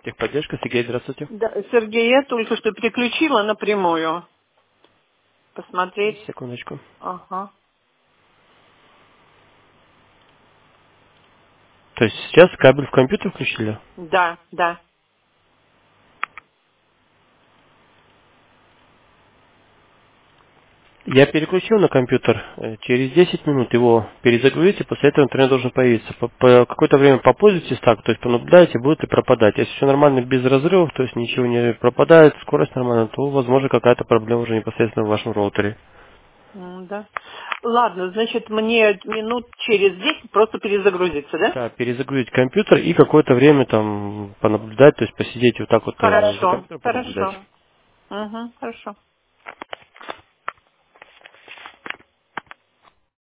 Техподдержка, Сергей, здравствуйте. Да, Сергей, я только что переключила напрямую. Посмотреть. Секундочку. Ага. То есть сейчас кабель в компьютер включили? Да, да. Я переключил на компьютер. Через 10 минут его перезагрузите, после этого интернет должен появиться. По какое-то время попользуйтесь так, то есть понаблюдайте, будет ли пропадать. Если все нормально без разрывов, то есть ничего не пропадает, скорость нормальная, то возможно какая-то проблема уже непосредственно в вашем роутере. Да. Ладно, значит, мне минут через 10 просто перезагрузиться, да? Да, перезагрузить компьютер и какое-то время там понаблюдать, то есть посидеть вот так вот за Хорошо, компьютером, понаблюдать. хорошо. Угу, хорошо.